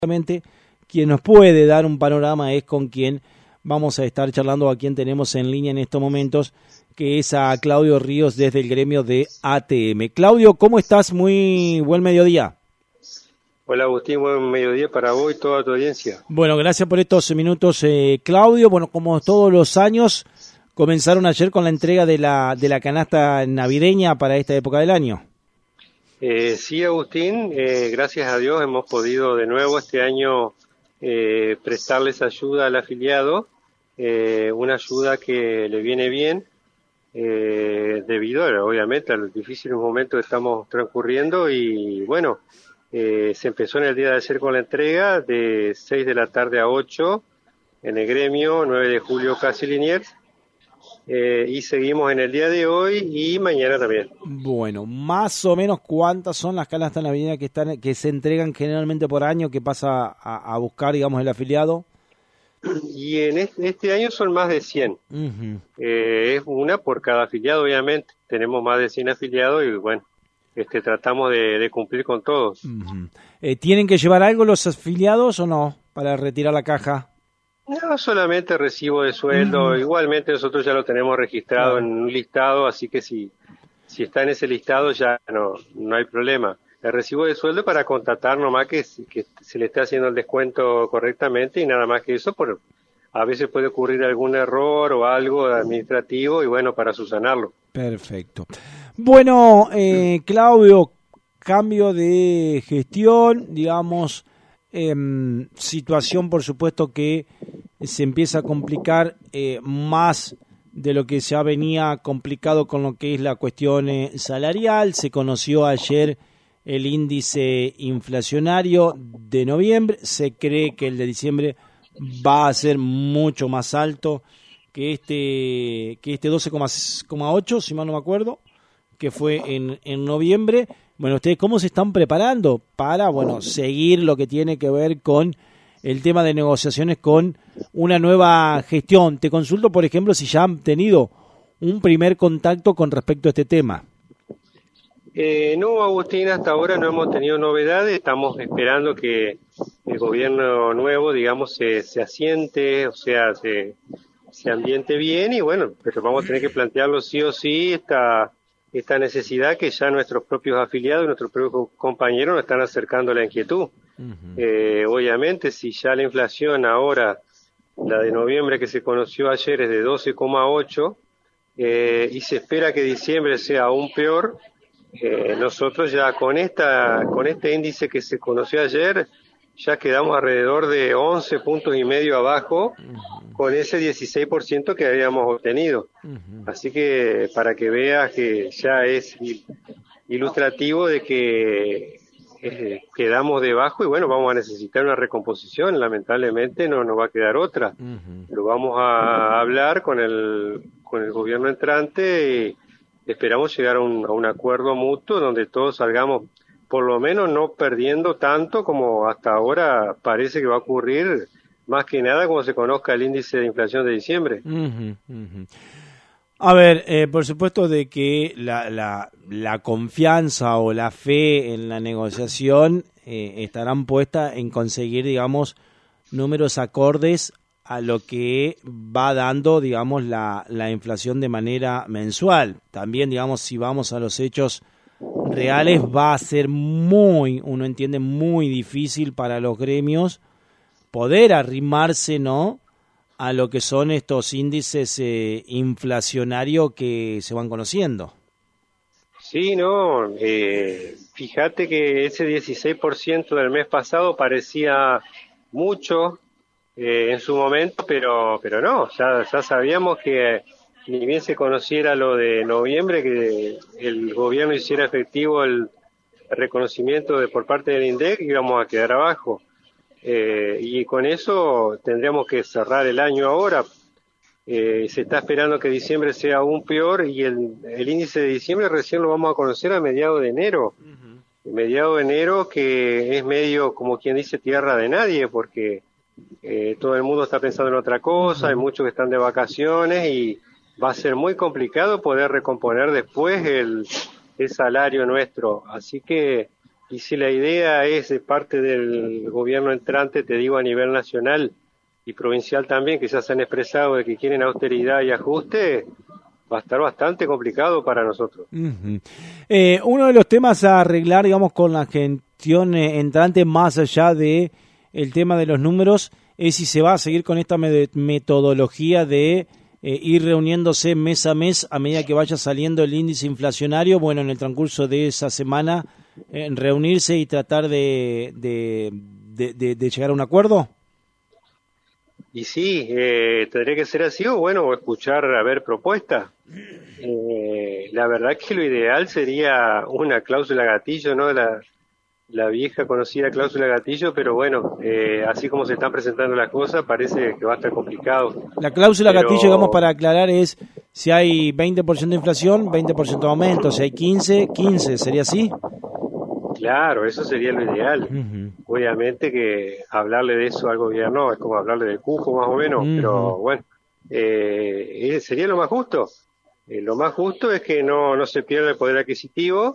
Quien nos puede dar un panorama es con quien vamos a estar charlando, a quien tenemos en línea en estos momentos, que es a Claudio Ríos desde el gremio de ATM. Claudio, ¿cómo estás? Muy buen mediodía. Hola Agustín, buen mediodía para vos y toda tu audiencia. Bueno, gracias por estos minutos, Claudio. Bueno, como todos los años, comenzaron ayer con la entrega de la canasta navideña para esta época del año. Sí, Agustín, gracias a Dios hemos podido de nuevo este año prestarles ayuda al afiliado, una ayuda que le viene bien debido obviamente a los difíciles momentos que estamos transcurriendo y bueno, se empezó en el día de ayer con la entrega de 6 de la tarde a 8 en el gremio 9 de julio Casi Liniers. Y seguimos en el día de hoy y mañana también. Bueno, más o menos cuántas son las canastas navideñas que se entregan generalmente por año, que pasa a buscar, digamos, el afiliado. Y en este año son más de 100. Uh-huh. Es una por cada afiliado, obviamente. Tenemos más de 100 afiliados y bueno, tratamos de cumplir con todos. Uh-huh. ¿Tienen que llevar algo los afiliados o no para retirar la caja? No, solamente recibo de sueldo. Igualmente nosotros ya lo tenemos registrado en un listado, así que si está en ese listado ya no hay problema. El recibo de sueldo para constatar nomás que se le está haciendo el descuento correctamente y nada más que eso. A veces puede ocurrir algún error o algo administrativo y bueno, para subsanarlo. Perfecto. Bueno, Claudio, cambio de gestión, digamos, situación por supuesto que se empieza a complicar más de lo que ya venía complicado con lo que es la cuestión salarial. Se conoció ayer el índice inflacionario de noviembre, se cree que el de diciembre va a ser mucho más alto que este 12,8, si mal no me acuerdo, que fue en noviembre. Bueno, ¿ustedes cómo se están preparando para, seguir lo que tiene que ver con el tema de negociaciones con una nueva gestión? Te consulto, por ejemplo, si ya han tenido un primer contacto con respecto a este tema. No, Agustín, hasta ahora no hemos tenido novedades. Estamos esperando que el gobierno nuevo, digamos, se asiente, o sea, se ambiente bien y bueno, pero vamos a tener que plantearlo sí o sí esta necesidad que ya nuestros propios afiliados, nuestros propios compañeros nos están acercando a la inquietud. Uh-huh. Obviamente, si ya la inflación ahora, la de noviembre que se conoció ayer es de 12,8 y se espera que diciembre sea aún peor, nosotros ya con este índice que se conoció ayer ya quedamos alrededor de 11 puntos y medio abajo con ese 16% que habíamos obtenido. Así que para que veas que ya es ilustrativo de que quedamos debajo y bueno, vamos a necesitar una recomposición, lamentablemente no nos va a quedar otra. Lo vamos a hablar con el gobierno entrante y esperamos llegar a un acuerdo mutuo donde todos salgamos por lo menos no perdiendo tanto como hasta ahora parece que va a ocurrir, más que nada cuando se conozca el índice de inflación de diciembre. A ver, por supuesto de que la confianza o la fe en la negociación estarán puestas en conseguir, digamos, números acordes a lo que va dando, digamos, la inflación de manera mensual. También, digamos, si vamos a los hechos reales, va a ser uno entiende, muy difícil para los gremios poder arrimarse, ¿no?, a lo que son estos índices inflacionarios que se van conociendo. Sí, no, fíjate que ese 16% del mes pasado parecía mucho en su momento, pero no, ya sabíamos que ni bien se conociera lo de noviembre, que el gobierno hiciera efectivo el reconocimiento por parte del INDEC, íbamos a quedar abajo. Y con eso tendríamos que cerrar el año ahora. Se está esperando que diciembre sea aún peor y el índice de diciembre recién lo vamos a conocer a mediados de enero. Mediados de enero, que es medio, como quien dice, tierra de nadie, porque todo el mundo está pensando en otra cosa, hay muchos que están de vacaciones y va a ser muy complicado poder recomponer después el salario nuestro. Así que Y si la idea es de parte del gobierno entrante, te digo a nivel nacional y provincial también, que ya se han expresado de que quieren austeridad y ajuste, va a estar bastante complicado para nosotros. Uno de los temas a arreglar, digamos, con la gestión entrante, más allá de el tema de los números, es si se va a seguir con esta metodología de ir reuniéndose mes a mes a medida que vaya saliendo el índice inflacionario. Bueno, en el transcurso de esa semana, reunirse y tratar de llegar a un acuerdo. Y sí, tendría que ser así, o bueno, escuchar a ver propuestas. La verdad que lo ideal sería una cláusula gatillo, ¿no? La vieja conocida cláusula gatillo, pero bueno, así como se están presentando las cosas, parece que va a estar complicado. La cláusula Pero, gatillo, digamos, para aclarar, es si hay 20% de inflación, 20% de aumento, si hay 15, 15, ¿sería así? claro, eso sería lo ideal. Obviamente que hablarle de eso al gobierno es como hablarle del cupo más o menos, pero bueno, sería lo más justo. Lo más justo es que no se pierda el poder adquisitivo.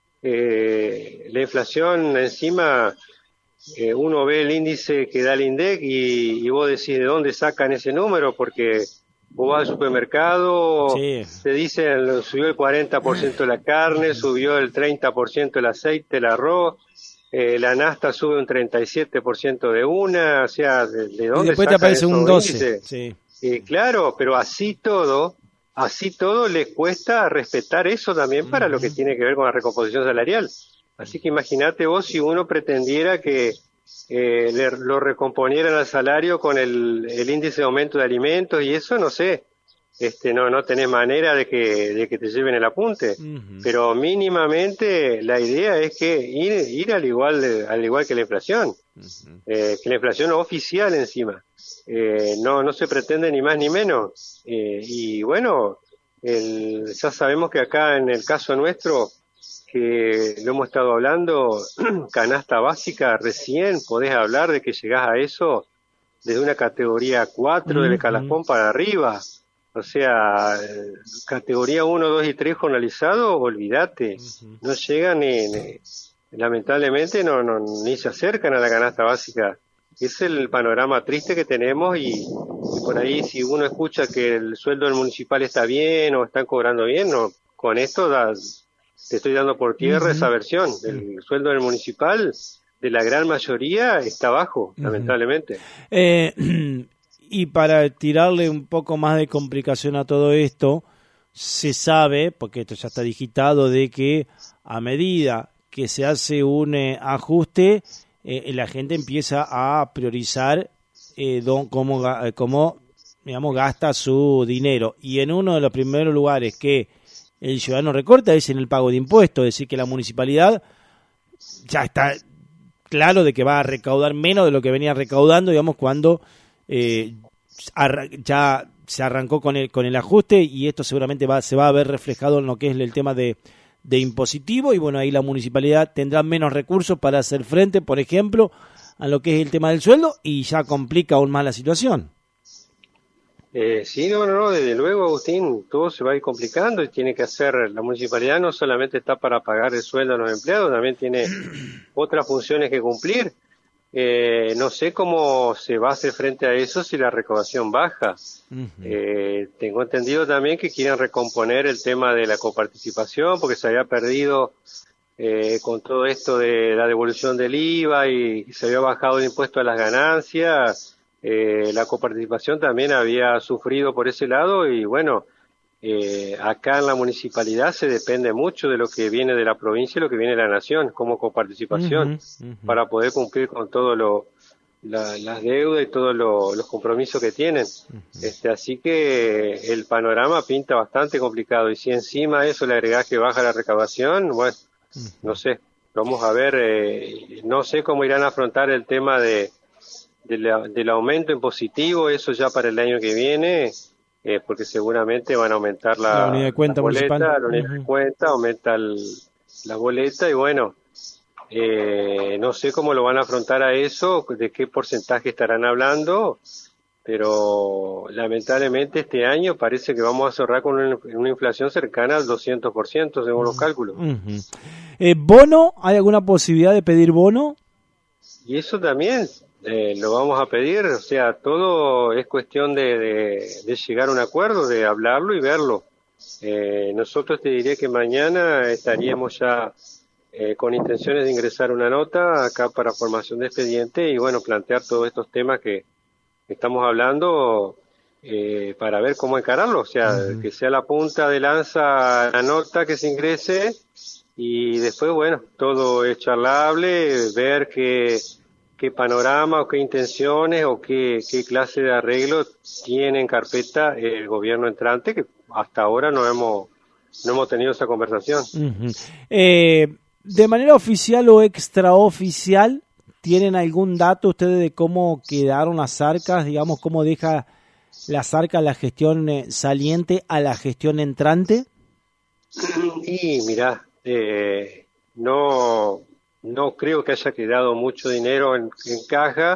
La inflación encima, uno ve el índice que da el INDEC y vos decís de dónde sacan ese número, porque vos vas al supermercado, Sí. te dicen subió el 40% de la carne, subió el 30% el aceite, el arroz, la nafta sube un 37% de una, o sea, ¿de Y dónde después te sacan aparece un esos 12. índices? Sí. Claro, pero así todo les cuesta respetar eso también para lo que tiene que ver con la recomposición salarial. Así que imagínate vos si uno pretendiera que lo recomponieran al salario con el índice de aumento de alimentos y eso, no sé, no tenés manera de que te lleven el apunte. Pero mínimamente la idea es que ir al igual que la inflación, que la inflación oficial encima. No se pretende ni más ni menos. Y bueno, ya sabemos que acá en el caso nuestro, que lo hemos estado hablando, canasta básica, recién podés hablar de que llegás a eso desde una categoría 4 del escalafón para arriba. O sea, categoría 1, 2 y 3 jornalizado, olvídate, no llegan lamentablemente ni se acercan a la canasta básica. Es el panorama triste que tenemos y por ahí si uno escucha que el sueldo del municipal está bien o están cobrando bien, no, con esto te estoy dando por tierra esa versión. El sueldo del municipal de la gran mayoría está bajo, lamentablemente. Y para tirarle un poco más de complicación a todo esto, se sabe, porque esto ya está digitado, de que a medida que se hace un ajuste, la gente empieza a priorizar cómo digamos, gasta su dinero. Y en uno de los primeros lugares que el ciudadano recorta es en el pago de impuestos, es decir, que la municipalidad ya está claro de que va a recaudar menos de lo que venía recaudando, digamos, cuando ya se arrancó con el ajuste, y esto seguramente se va a ver reflejado en lo que es el tema de impositivo, y bueno, ahí la municipalidad tendrá menos recursos para hacer frente, por ejemplo, a lo que es el tema del sueldo, y ya complica aún más la situación. Sí, no, desde luego, Agustín, todo se va a ir complicando y tiene que hacer, la municipalidad no solamente está para pagar el sueldo a los empleados, también tiene otras funciones que cumplir. No sé cómo se va a hacer frente a eso si la recaudación baja. Tengo entendido también que quieren recomponer el tema de la coparticipación porque se había perdido con todo esto de la devolución del IVA y se había bajado el impuesto a las ganancias. La coparticipación también había sufrido por ese lado y bueno, acá en la municipalidad se depende mucho de lo que viene de la provincia y lo que viene de la nación como coparticipación para poder cumplir con todo las deudas y todos los compromisos que tienen. Así que el panorama pinta bastante complicado y si encima a eso le agregás que baja la recaudación, bueno, no sé, vamos a ver, no sé cómo irán a afrontar el tema del aumento impositivo, eso ya para el año que viene, porque seguramente van a aumentar la unidad de cuenta boleta, municipal. la unidad de cuenta, aumenta la boleta y bueno, no sé cómo lo van a afrontar a eso, de qué porcentaje estarán hablando, pero lamentablemente este año parece que vamos a cerrar con una inflación cercana al 200% según los cálculos. ¿Bono? ¿Hay alguna posibilidad de pedir bono? Y eso también lo vamos a pedir, o sea, todo es cuestión de llegar a un acuerdo, de hablarlo y verlo. Nosotros te diría que mañana estaríamos ya con intenciones de ingresar una nota acá para formación de expediente y bueno, plantear todos estos temas que estamos hablando para ver cómo encararlo, o sea, que sea la punta de lanza la nota que se ingrese y después, bueno, todo es charlable, ver qué panorama o qué intenciones o qué clase de arreglo tiene en carpeta el gobierno entrante, que hasta ahora no hemos tenido esa conversación. De manera oficial o extraoficial, ¿tienen algún dato ustedes de cómo quedaron las arcas, digamos, cómo deja las arcas la gestión saliente a la gestión entrante? Y mirá, no creo que haya quedado mucho dinero en caja.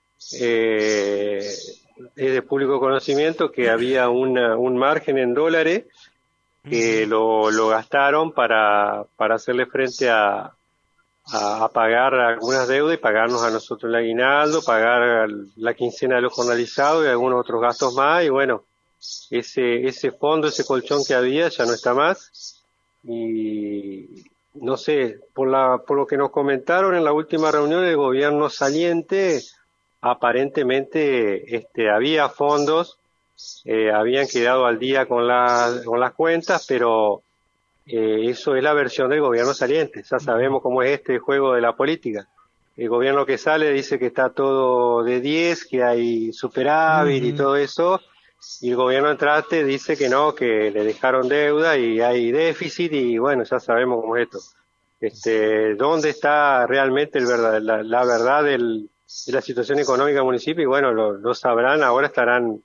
Es de público conocimiento que había un margen en dólares que lo gastaron para hacerle frente a pagar algunas deudas y pagarnos a nosotros el aguinaldo, pagar la quincena de los jornalizados y algunos otros gastos más. Y bueno, ese fondo, ese colchón que había ya no está más. Y no sé, por lo que nos comentaron en la última reunión del gobierno saliente, aparentemente había fondos, habían quedado al día con las cuentas, pero eso es la versión del gobierno saliente. Ya sabemos cómo es este juego de la política. El gobierno que sale dice que está todo de 10, que hay superávit y todo eso, y el gobierno entrante dice que no, que le dejaron deuda y hay déficit, y bueno, ya sabemos cómo es esto. ¿Dónde está realmente la verdad de la situación económica del municipio? Y bueno, lo sabrán, ahora estarán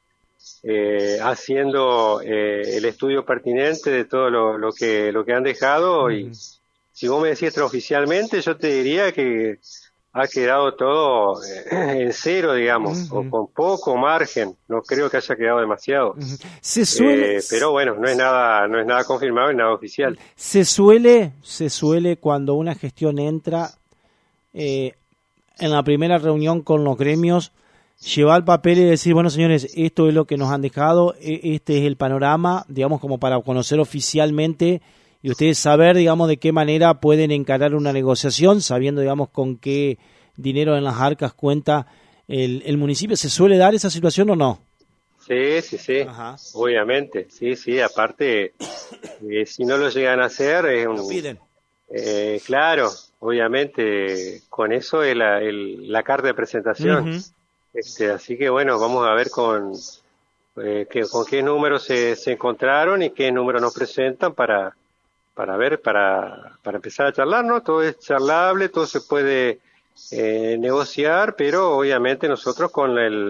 haciendo el estudio pertinente de todo lo que han dejado. Y si vos me decís extraoficialmente, yo te diría que ha quedado todo en cero, digamos, o con poco margen. No creo que haya quedado demasiado. Pero bueno, no es nada confirmado, es nada oficial. Se suele cuando una gestión entra en la primera reunión con los gremios, llevar papel y decir, bueno, señores, esto es lo que nos han dejado, este es el panorama, digamos, como para conocer oficialmente y ustedes saber, digamos, de qué manera pueden encarar una negociación, sabiendo, digamos, con qué dinero en las arcas cuenta el municipio. ¿Se suele dar esa situación o no? Sí, ajá, obviamente, sí, aparte, si no lo llegan a hacer, lo piden. Claro, obviamente, con eso es la carta de presentación. Así que bueno, vamos a ver con qué números se encontraron y qué números nos presentan para empezar a charlar, ¿no? Todo es charlable, todo se puede negociar, pero obviamente nosotros con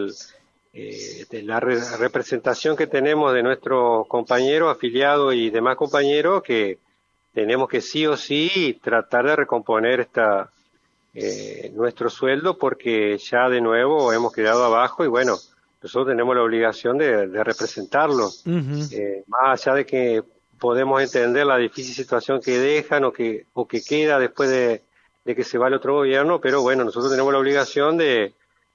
la representación que tenemos de nuestros compañeros afiliados y demás compañeros, que tenemos que sí o sí tratar de recomponer nuestro sueldo, porque ya de nuevo hemos quedado abajo y bueno, nosotros tenemos la obligación de representarlos. Más allá de que podemos entender la difícil situación que dejan o que queda después de que se va el otro gobierno, pero bueno, nosotros tenemos la obligación de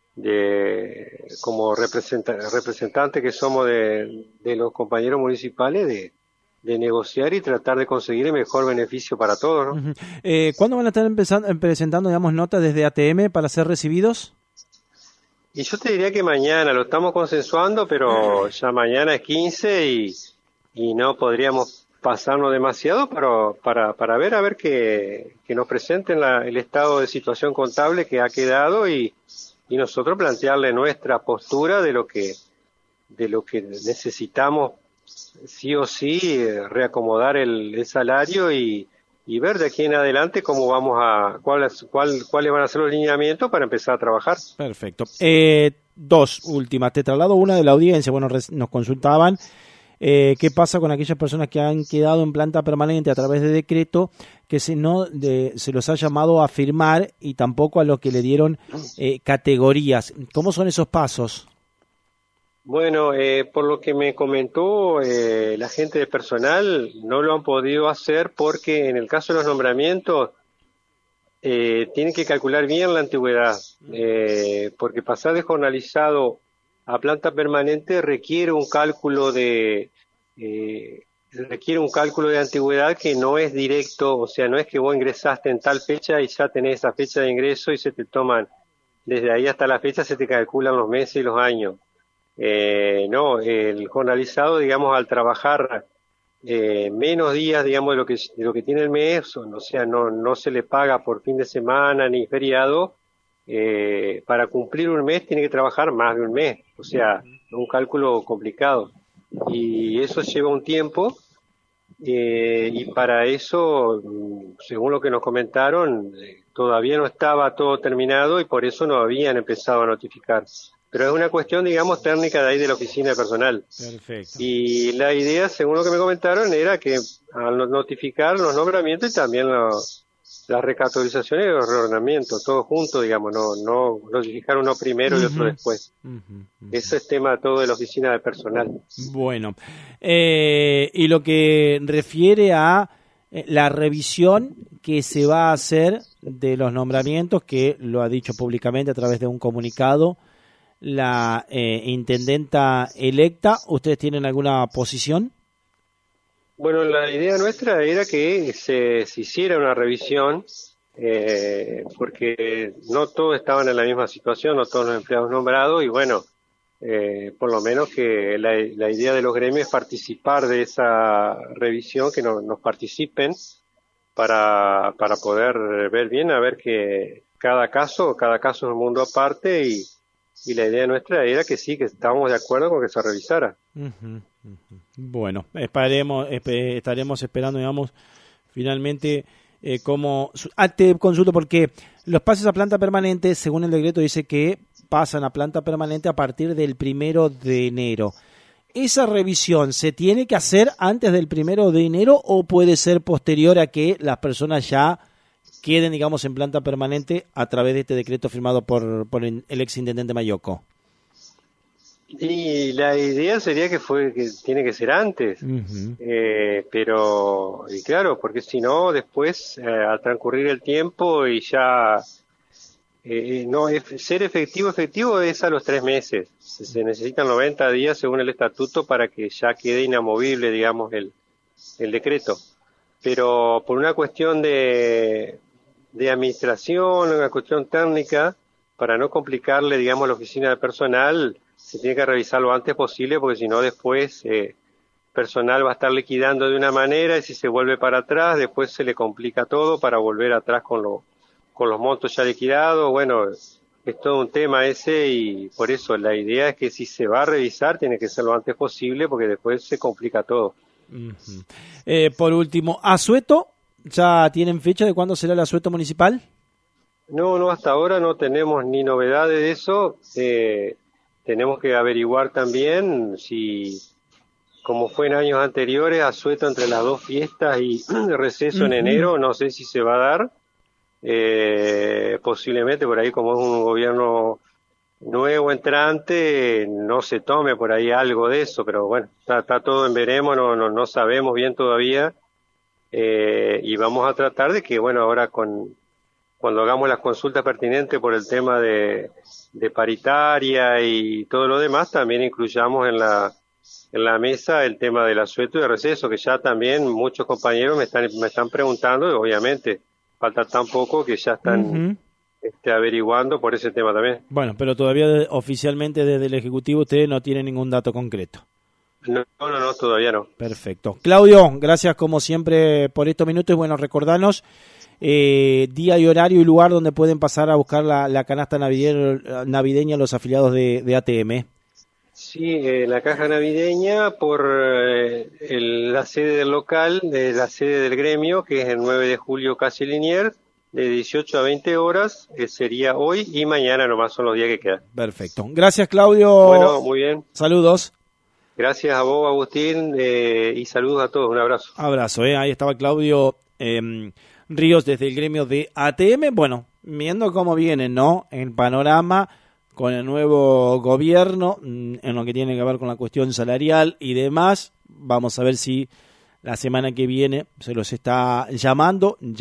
como representantes que somos de los compañeros municipales, de negociar y tratar de conseguir el mejor beneficio para todos, ¿no? ¿Cuándo van a estar presentando, digamos, notas desde ATM para ser recibidos? Y yo te diría que mañana, lo estamos consensuando, pero ya mañana es 15 y no podríamos pasarnos demasiado para ver que nos presenten el estado de situación contable que ha quedado y nosotros plantearle nuestra postura de lo que necesitamos sí o sí reacomodar el salario y ver de aquí en adelante cómo vamos cuáles van a ser los lineamientos para empezar a trabajar. Perfecto. Dos últimas. Te traslado una de la audiencia. Bueno, nos consultaban qué pasa con aquellas personas que han quedado en planta permanente a través de decreto, que se los ha llamado a firmar y tampoco a los que le dieron categorías. ¿Cómo son esos pasos? Bueno, por lo que me comentó la gente de personal, no lo han podido hacer porque en el caso de los nombramientos tienen que calcular bien la antigüedad, porque pasar de jornalizado a planta permanente requiere un cálculo de antigüedad que no es directo, o sea, no es que vos ingresaste en tal fecha y ya tenés esa fecha de ingreso y se te toman, desde ahí hasta la fecha se te calculan los meses y los años. No, el jornalizado, digamos, al trabajar menos días, digamos, de lo que tiene el mes, o sea, no se le paga por fin de semana ni feriado. Para cumplir un mes tiene que trabajar más de un mes, o sea, un cálculo complicado. Y eso lleva un tiempo, y para eso, según lo que nos comentaron, todavía no estaba todo terminado y por eso no habían empezado a notificar. Pero es una cuestión, digamos, técnica de ahí de la oficina de personal. Perfecto. Y la idea, según lo que me comentaron, era que al notificar los nombramientos y también las recategorizaciones y los reordenamientos, todo junto, digamos, no notificar uno primero y otro después. Ese es tema todo de la oficina de personal. Bueno, y lo que refiere a la revisión que se va a hacer de los nombramientos, que lo ha dicho públicamente a través de un comunicado la intendenta electa, ¿ustedes tienen alguna posición? Bueno, la idea nuestra era que se hiciera una revisión, porque no todos estaban en la misma situación, no todos los empleados nombrados, y bueno, por lo menos que la idea de los gremios es participar de esa revisión, que nos participen para poder ver bien, a ver que cada caso es un mundo aparte y la idea nuestra era que sí, que estábamos de acuerdo con que se revisara. Bueno, estaremos esperando, digamos, finalmente cómo... te consulto porque los pases a planta permanente, según el decreto, dice que pasan a planta permanente a partir del 1 de enero. ¿Esa revisión se tiene que hacer antes del 1 de enero o puede ser posterior a que las personas ya queden, digamos, en planta permanente a través de este decreto firmado por el exintendente Mayoco? Y la idea sería que tiene que ser antes, pero, y claro, porque si no, después, al transcurrir el tiempo y ya, no, ser efectivo es a los 3 meses. Se necesitan 90 días según el estatuto para que ya quede inamovible, digamos, el decreto. Pero por una cuestión de administración, una cuestión técnica, para no complicarle, digamos, la oficina de personal, se tiene que revisar lo antes posible, porque si no después personal va a estar liquidando de una manera y si se vuelve para atrás, después se le complica todo para volver atrás con los montos ya liquidados. Bueno, es todo un tema ese y por eso la idea es que si se va a revisar tiene que ser lo antes posible porque después se complica todo. Por último, ¿asueto? ¿Ya tienen fecha de cuándo será el asueto municipal? No, hasta ahora no tenemos ni novedades de eso. Tenemos que averiguar también si, como fue en años anteriores, asueto entre las dos fiestas y receso en enero, no sé si se va a dar. Posiblemente por ahí, como es un gobierno nuevo entrante, no se tome por ahí algo de eso, pero bueno, está todo en veremos, no sabemos bien todavía. Y vamos a tratar de que, bueno, ahora cuando hagamos las consultas pertinentes por el tema de paritaria y todo lo demás, también incluyamos en la mesa el tema del asueto y de receso, que ya también muchos compañeros me están preguntando, y obviamente falta tan poco que ya están averiguando por ese tema también. Bueno, pero todavía oficialmente desde el Ejecutivo ustedes no tienen ningún dato concreto. No, todavía no. Perfecto. Claudio, gracias como siempre por estos minutos. Bueno, recordanos día y horario y lugar donde pueden pasar a buscar la canasta navideña los afiliados de ATM. Sí, la caja navideña por la sede del local, la sede del gremio, que es el 9 de julio Calle Liniers, de 18 a 20 horas, sería hoy y mañana nomás son los días que quedan. Perfecto. Gracias, Claudio. Bueno, muy bien. Saludos. Gracias a vos, Agustín, y saludos a todos. Un abrazo. Abrazo, ahí estaba Claudio Ríos desde el gremio de ATM. Bueno, viendo cómo viene, ¿no? El panorama con el nuevo gobierno en lo que tiene que ver con la cuestión salarial y demás. Vamos a ver si la semana que viene se los está llamando.